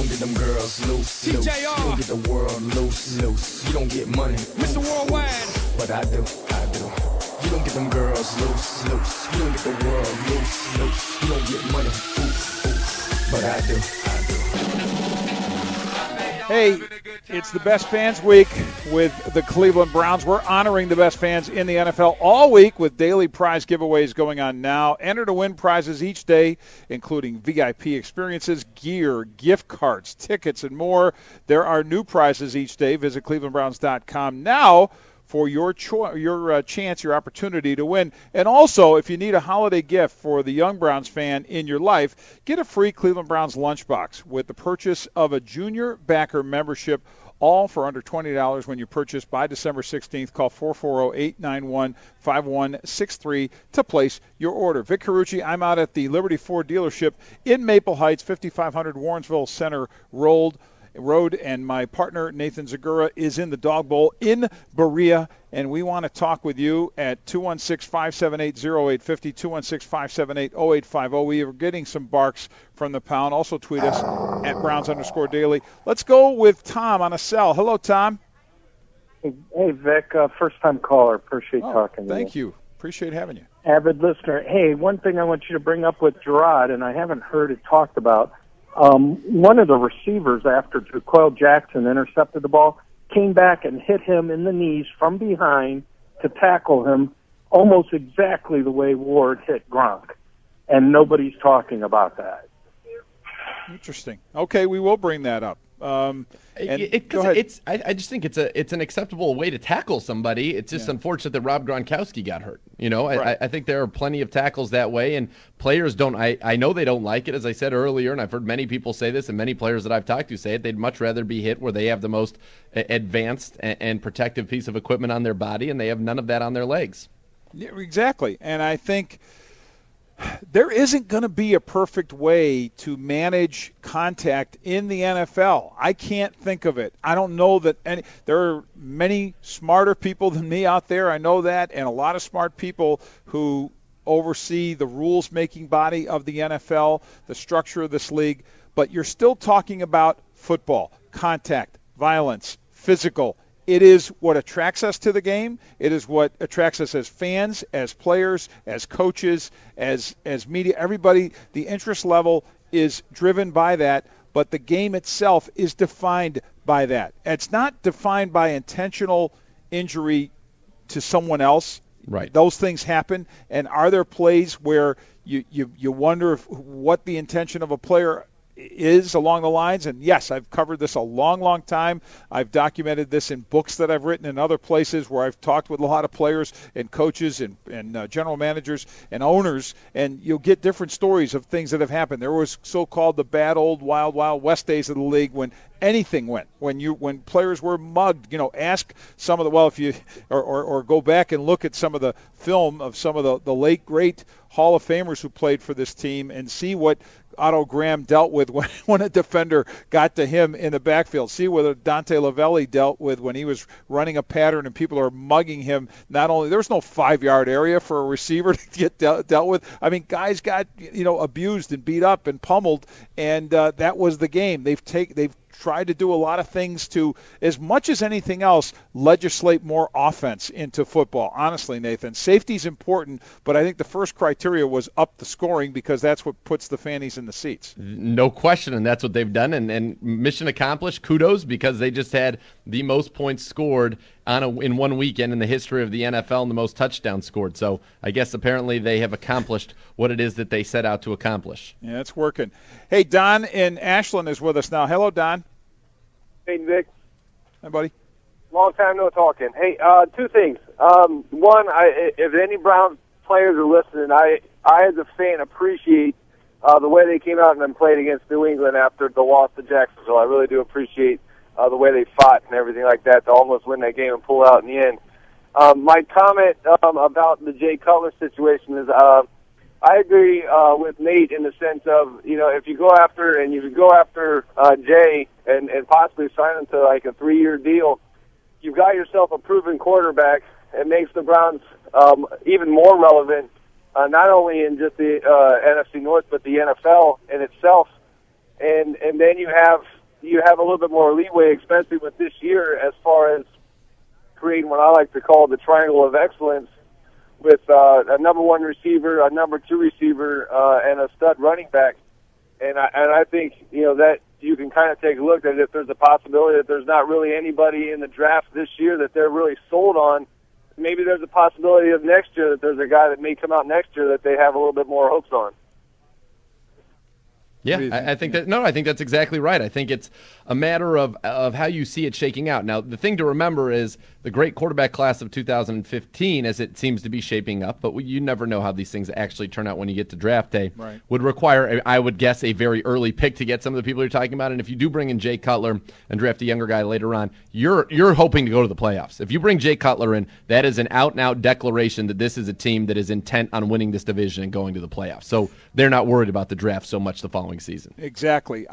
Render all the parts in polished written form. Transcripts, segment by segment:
don't get them girls loose, loose. You don't get the world loose, loose. You don't get money, Mr. Worldwide. But I do. You don't get them girls loose, loose. You don't get the world loose, loose. You don't get money, but I do. Hey, it's the Best Fans Week with the Cleveland Browns. We're honoring the best fans in the NFL all week with daily prize giveaways going on now. Enter to win prizes each day, including VIP experiences, gear, gift cards, tickets, and more. There are new prizes each day. Visit clevelandbrowns.com now for your chance, your opportunity to win. And also, if you need a holiday gift for the young Browns fan in your life, get a free Cleveland Browns lunchbox with the purchase of a junior backer membership, all for under $20 when you purchase by December 16th. Call 440-891-5163 to place your order. Vic Carucci, I'm out at the Liberty Ford dealership in Maple Heights, 5500 Warrensville Center Road, and my partner Nathan Zagura is in the Dog Bowl in Berea, and we want to talk with you at 216-578-0850, 216-578-0850. We are getting some barks from the pound. Also tweet us at Browns_Daily. Let's go with Tom on a cell. Hello, Tom. Hey, Vic, first-time caller. Appreciate talking to you. Thank you. Appreciate having you. Avid listener. Hey, one thing I want you to bring up with Gerard, and I haven't heard it talked about, one of the receivers after Jaquel Jackson intercepted the ball came back and hit him in the knees from behind to tackle him almost exactly the way Ward hit Gronk. And nobody's talking about that. Interesting. Okay, we will bring that up. Go ahead. I just think it's an acceptable way to tackle somebody. It's just unfortunate that Rob Gronkowski got hurt. Right. I think there are plenty of tackles that way, and players don't. I know they don't like it, as I said earlier, and I've heard many people say this, and many players that I've talked to say it. They'd much rather be hit where they have the most advanced and protective piece of equipment on their body, and they have none of that on their legs. Yeah, exactly, and I think there isn't going to be a perfect way to manage contact in the NFL. I can't think of it. I don't know that there are many smarter people than me out there. I know that, and a lot of smart people who oversee the rules-making body of the NFL, the structure of this league. But you're still talking about football, contact, violence, physical. It is what attracts us to the game. It is what attracts us as fans, as players, as coaches, as media. Everybody, the interest level is driven by that, but the game itself is defined by that. It's not defined by intentional injury to someone else. Right. Those things happen, and are there plays where you wonder what the intention of a player is along the lines? And yes, I've covered this a long, long time. I've documented this in books that I've written in other places where I've talked with a lot of players and coaches and general managers and owners, and you'll get different stories of things that have happened. There was so-called the bad old wild west days of the league when anything went, when players were mugged. Ask some of the or go back and look at some of the film of some of the late great Hall of Famers who played for this team and see what Otto Graham dealt with when a defender got to him in the backfield. See what Dante Lavelli dealt with when he was running a pattern and people are mugging him. Not only there's no 5-yard area for a receiver to get dealt with. I mean, guys got abused and beat up and pummeled, and that was the game. They've tried to do a lot of things to, as much as anything else, legislate more offense into football. Honestly, Nathan, safety's important, but I think the first criteria was up the scoring because that's what puts the fannies in the seats. No question, and that's what they've done, and mission accomplished. Kudos, because they just had the most points scored in one weekend in the history of the NFL and the most touchdowns scored. So I guess apparently they have accomplished what it is that they set out to accomplish. Yeah, it's working. Hey, Don in Ashland is with us now. Hello, Don. Hey, Vic. Hi, buddy. Long time no talking. Hey, two things. One, if any Browns players are listening, I as a fan appreciate the way they came out and played against New England after the loss to Jacksonville. I really do appreciate the way they fought and everything like that to almost win that game and pull out in the end. My comment about the Jay Cutler situation is I agree with Nate in the sense of, if you go after Jay and possibly sign him to like a 3-year deal, you've got yourself a proven quarterback. It makes the Browns even more relevant, not only in just the NFC North, but the NFL in itself. and then you have a little bit more leeway, especially with this year, as far as creating what I like to call the triangle of excellence, with a number one receiver, a number two receiver, and a stud running back. And I think, that you can kind of take a look at it. If there's a possibility that there's not really anybody in the draft this year that they're really sold on, maybe there's a possibility of next year that there's a guy that may come out next year that they have a little bit more hopes on. Yeah, I think that's exactly right. I think it's a matter of how you see it shaking out. Now, the thing to remember is the great quarterback class of 2015, as it seems to be shaping up, but you never know how these things actually turn out when you get to draft day, right, would require, I would guess, a very early pick to get some of the people you're talking about. And if you do bring in Jay Cutler and draft a younger guy later on, you're hoping to go to the playoffs. If you bring Jay Cutler in, that is an out-and-out declaration that this is a team that is intent on winning this division and going to the playoffs. So they're not worried about the draft so much the following season. Exactly.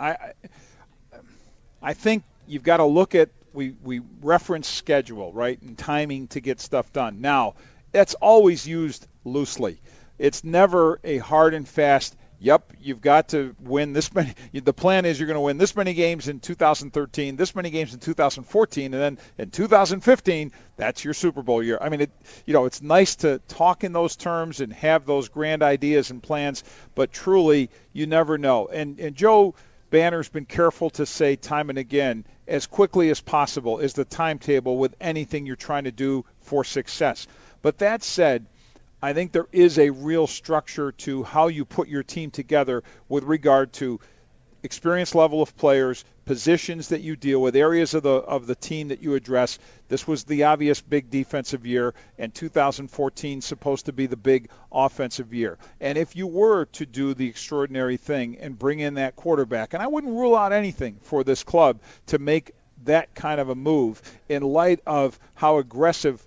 I think you've got to look at, we reference schedule, right, and timing to get stuff done. Now, that's always used loosely. It's never a hard and fast, yep, you've got to win this many. The plan is you're going to win this many games in 2013, this many games in 2014, and then in 2015, that's your Super Bowl year. I mean, it's nice to talk in those terms and have those grand ideas and plans, but truly, you never know. And Joe Banner's been careful to say time and again, as quickly as possible is the timetable with anything you're trying to do for success. But that said, I think there is a real structure to how you put your team together with regard to experience level of players, positions that you deal with, areas of the team that you address. This was the obvious big defensive year, and 2014 supposed to be the big offensive year. And if you were to do the extraordinary thing and bring in that quarterback, and I wouldn't rule out anything for this club to make that kind of a move in light of how aggressive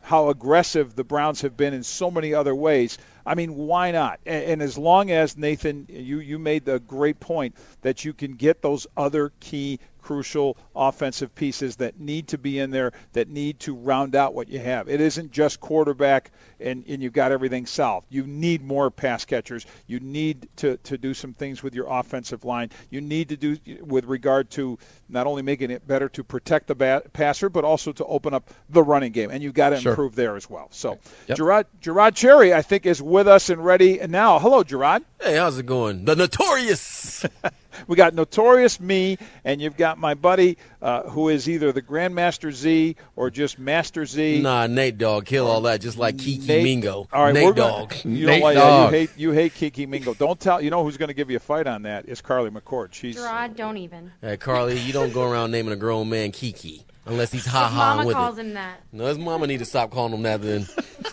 the Browns have been in so many other ways. I mean, why not? And as long as, Nathan, you made the great point that you can get those other key, crucial offensive pieces that need to be in there, that need to round out what you have. It isn't just quarterback and you've got everything solved. You need more pass catchers. You need to do some things with your offensive line. You need to do with regard to not only making it better to protect the passer, but also to open up the running game. And you've got to improve there as well. So yep. Gerard Cherry, I think, is with us and ready. And now, hello, Gerard. Hey, how's it going? The Notorious. We got Notorious me, and you've got my buddy who is either the Grandmaster Z or just Master Z. Nah, Nate Dogg. Kill all that, just like Kiki Mingo. All right, Nate Dogg. You hate Kiki Mingo. Don't tell. You know who's going to give you a fight on that is Carly McCord. Gerard, don't even. Hey, Carly, you don't go around naming a grown man Kiki unless he's ha-ha with it. Mama calls him that. No, his mama need to stop calling him that then.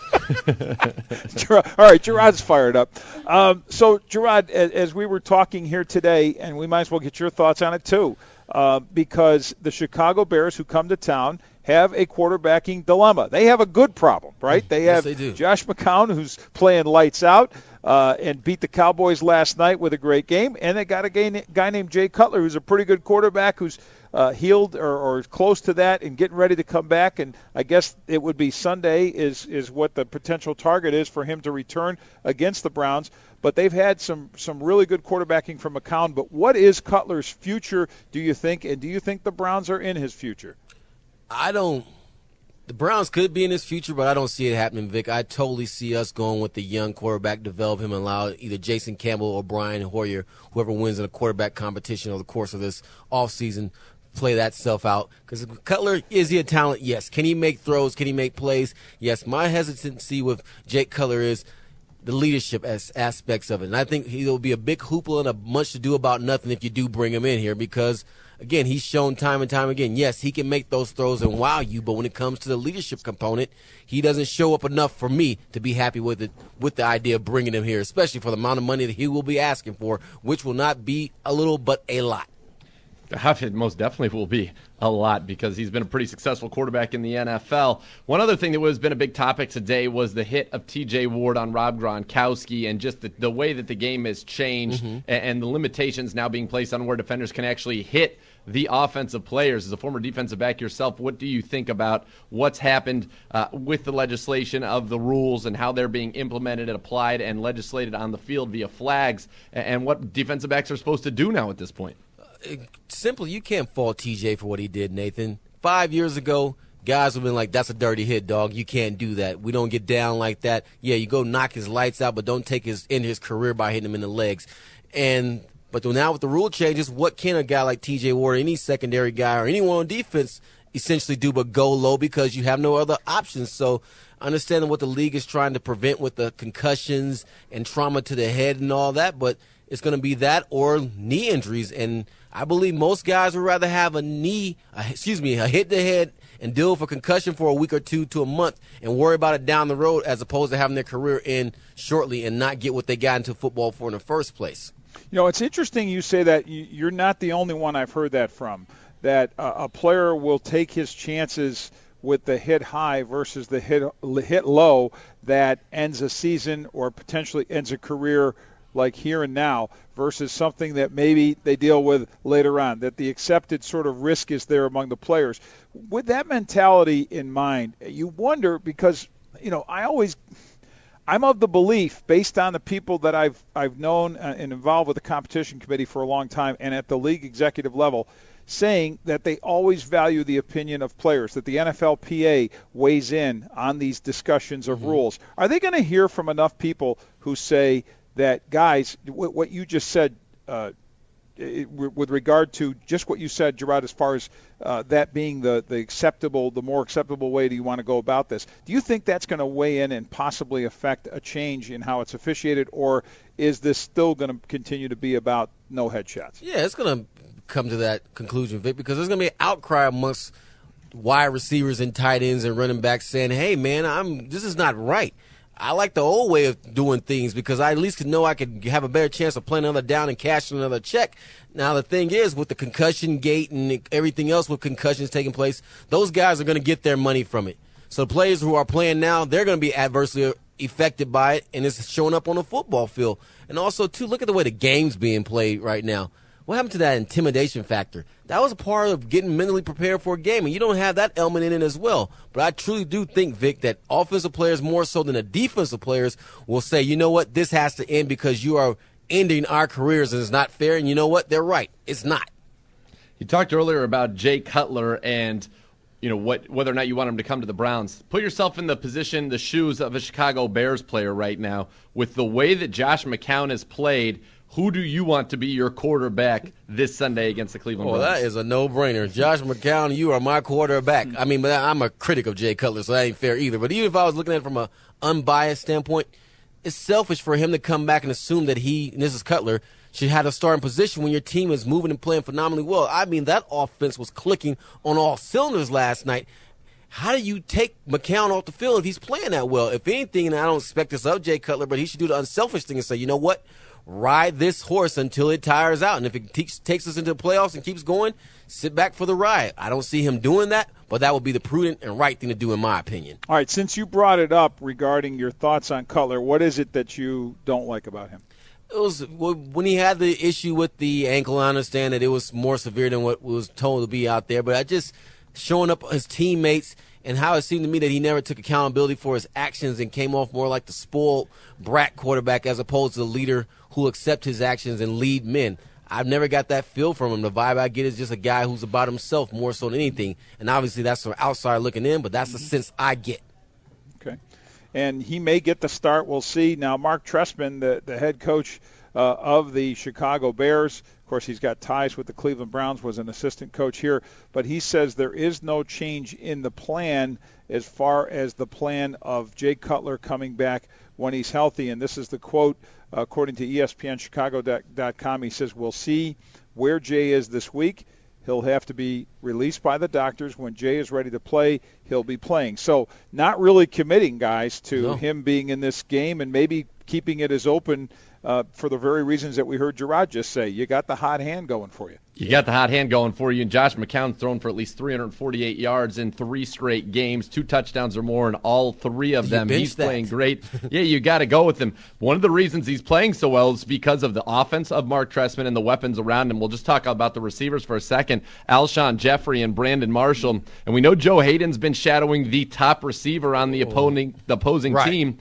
All right, Gerard's fired up. So, Gerard, as we were talking here today, and we might as well get your thoughts on it too, because the Chicago Bears who come to town have a quarterbacking dilemma. They have a good problem, right? They have Josh McCown, who's playing lights out and beat the Cowboys last night with a great game, and they got a guy named Jay Cutler, who's a pretty good quarterback, who's healed or close to that and getting ready to come back. And I guess it would be Sunday is what the potential target is for him to return against the Browns. But they've had some really good quarterbacking from McCown. But what is Cutler's future, do you think? And do you think the Browns are in his future? The Browns could be in his future, but I don't see it happening, Vic. I totally see us going with the young quarterback, develop him, and allow either Jason Campbell or Brian Hoyer, whoever wins in a quarterback competition over the course of this offseason, play that stuff out. Because Cutler, is he a talent? Yes. Can he make throws? Can he make plays? Yes. My hesitancy with Jake Cutler is the leadership aspects of it. And I think he'll be a big hoopla and a much to do about nothing if you do bring him in here because, again, he's shown time and time again, yes, he can make those throws and wow you, but when it comes to the leadership component, he doesn't show up enough for me to be happy with it, with the idea of bringing him here, especially for the amount of money that he will be asking for, which will not be a little but a lot. It most definitely will be a lot because he's been a pretty successful quarterback in the NFL. One other thing that has been a big topic today was the hit of T.J. Ward on Rob Gronkowski and just the way that the game has changed and the limitations now being placed on where defenders can actually hit the offensive players. As a former defensive back yourself, what do you think about what's happened with the legislation of the rules and how they're being implemented and applied and legislated on the field via flags and what defensive backs are supposed to do now at this point? Simply, you can't fault TJ for what he did, Nathan. 5 years ago, guys would have been like, that's a dirty hit, dog. You can't do that. We don't get down like that. Yeah, you go knock his lights out, but don't take his end his career by hitting him in the legs. But now with the rule changes, what can a guy like TJ Ward, any secondary guy, or anyone on defense essentially do but go low because you have no other options? So understanding what the league is trying to prevent with the concussions and trauma to the head and all that, but it's going to be that or knee injuries. And I believe most guys would rather have a hit to the head and deal with a concussion for a week or two to a month and worry about it down the road as opposed to having their career end shortly and not get what they got into football for in the first place. You know, it's interesting you say that. You're not the only one I've heard that from, that a player will take his chances with the hit high versus the hit low that ends a season or potentially ends a career like here and now versus something that maybe they deal with later on, that the accepted sort of risk is there among the players. With that mentality in mind, you wonder because, you know, I'm of the belief, based on the people that I've known and involved with the competition committee for a long time and at the league executive level, saying that they always value the opinion of players, that the NFLPA weighs in on these discussions of rules. Are they going to hear from enough people who say that, guys, what you just said with regard to just what you said, Gerard, as far as that being the more acceptable way do you want to go about this? Do you think that's going to weigh in and possibly affect a change in how it's officiated, or is this still going to continue to be about no headshots? Yeah, it's going to come to that conclusion, Vic, because there's going to be an outcry amongst wide receivers and tight ends and running backs saying, hey, man, this is not right. I like the old way of doing things because I at least could know I could have a better chance of playing another down and cashing another check. Now, the thing is, with the concussion gate and everything else with concussions taking place, those guys are going to get their money from it. So the players who are playing now, they're going to be adversely affected by it, and it's showing up on the football field. And also, too, look at the way the game's being played right now. What happened to that intimidation factor? That was a part of getting mentally prepared for a game, and you don't have that element in it as well. But I truly do think, Vic, that offensive players more so than the defensive players will say, you know what, this has to end because you are ending our careers and it's not fair. And you know what, they're right. It's not. You talked earlier about Jay Cutler and whether or not you want him to come to the Browns. Put yourself in the shoes of a Chicago Bears player right now. With the way that Josh McCown has played, who do you want to be your quarterback this Sunday against the Cleveland Browns? Well, that is a no-brainer. Josh McCown, you are my quarterback. I mean, but I'm a critic of Jay Cutler, so that ain't fair either. But even if I was looking at it from an unbiased standpoint, it's selfish for him to come back and assume that and this is Cutler, should have a starting position when your team is moving and playing phenomenally well. I mean, that offense was clicking on all cylinders last night. How do you take McCown off the field if he's playing that well? If anything, and I don't expect this of Jay Cutler, but he should do the unselfish thing and say, you know what? Ride this horse until it tires out. And if it takes us into the playoffs and keeps going, sit back for the ride. I don't see him doing that, but that would be the prudent and right thing to do in my opinion. All right, since you brought it up regarding your thoughts on Cutler, what is it that you don't like about him? It was when he had the issue with the ankle. I understand that it was more severe than what was told to be out there, but I just showing up his teammates and how it seemed to me that he never took accountability for his actions and came off more like the spoiled brat quarterback as opposed to the leader who accept his actions and lead men. I've never got that feel from him. The vibe I get is just a guy who's about himself more so than anything. And obviously that's from outside looking in, but that's the sense I get. Okay. And he may get the start. We'll see. Now, Mark Trestman, the head coach of the Chicago Bears, of course, he's got ties with the Cleveland Browns, was an assistant coach here, but he says there is no change in the plan as far as the plan of Jay Cutler coming back when he's healthy. And this is the quote, according to ESPNChicago.com. He says, we'll see where Jay is this week. He'll have to be released by the doctors. When Jay is ready to play, he'll be playing. So not really committing, guys, to him being in this game and maybe keeping it as open for the very reasons that we heard Gerard just say. You got the hot hand going for you. You got the hot hand going for you, and Josh McCown's thrown for at least 348 yards in 3 straight games, 2 touchdowns or more in all 3 of them. He's playing great. Yeah, you got to go with him. One of the reasons he's playing so well is because of the offense of Mark Trestman and the weapons around him. We'll just talk about the receivers for a second. Alshon Jeffrey and Brandon Marshall. And we know Joe Hayden's been shadowing the top receiver on the opposing team.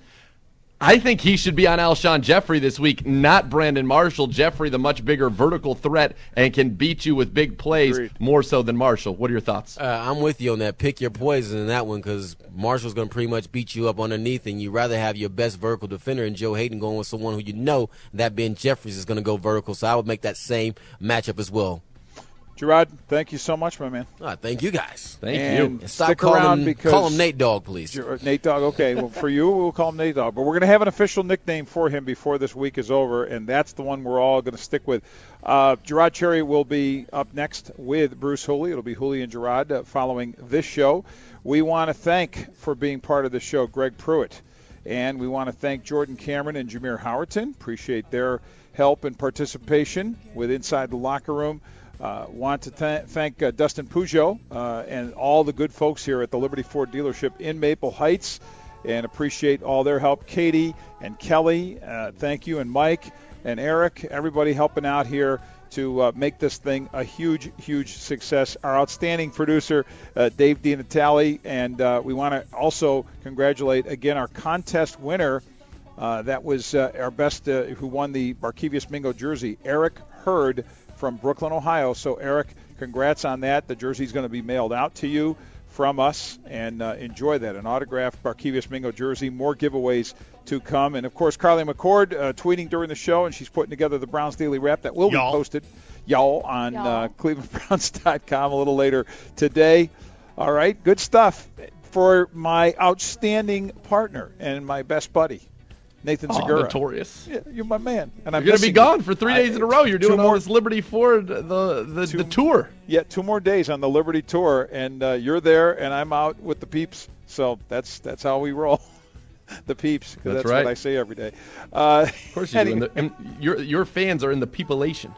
I think he should be on Alshon Jeffrey this week, not Brandon Marshall. Jeffrey, the much bigger vertical threat, and can beat you with big plays more so than Marshall. What are your thoughts? I'm with you on that. Pick your poison in that one because Marshall's going to pretty much beat you up underneath, and you'd rather have your best vertical defender and Joe Hayden going with someone who you know, that being Jeffries, is going to go vertical. So I would make that same matchup as well. Gerard, thank you so much, my man. Thank you, guys. Thank you. And stop calling him Nate Dogg, please. Nate Dogg, okay. Well, for you, we'll call him Nate Dogg. But we're going to have an official nickname for him before this week is over, and that's the one we're all going to stick with. Gerard Cherry will be up next with Bruce Hooley. It'll be Hooley and Gerard following this show. We want to thank, for being part of the show, Greg Pruitt. And we want to thank Jordan Cameron and Jameer Howerton. Appreciate their help and participation with Inside the Locker Room. Want to thank Dustin Peugeot and all the good folks here at the Liberty Ford dealership in Maple Heights, and appreciate all their help. Katie and Kelly, thank you, and Mike and Eric, everybody helping out here to make this thing a huge, huge success. Our outstanding producer, Dave DiNatale, and we want to also congratulate, again, our contest winner. That was our best, who won the Barkevius Mingo jersey, Eric Hurd from Brooklyn, Ohio. So, Eric, congrats on that. The jersey's going to be mailed out to you from us, and enjoy that. An autographed Barkevius Mingo jersey. More giveaways to come. And, of course, Carly McCord tweeting during the show, and she's putting together the Browns Daily Wrap that will be posted, on clevelandbrowns.com a little later today. All right, good stuff for my outstanding partner and my best buddy, Nathan Segura. Notorious. Yeah, you're my man. And you're going to be gone for 3 days in a row. You're doing all this Liberty Ford, the tour. Yeah, 2 more days on the Liberty Tour, and you're there, and I'm out with the peeps. So that's how we roll, the peeps. That's right. What I say every day. Of course you do. And your fans are in the peoplation.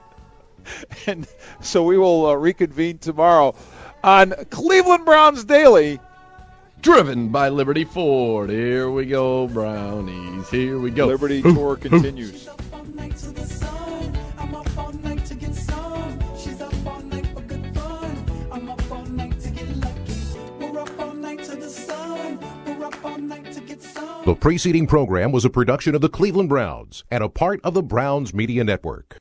And so we will reconvene tomorrow on Cleveland Browns Daily. Driven by Liberty Ford. Here we go, Brownies. Here we go. Liberty Tour continues. The preceding program was a production of the Cleveland Browns and a part of the Browns Media Network.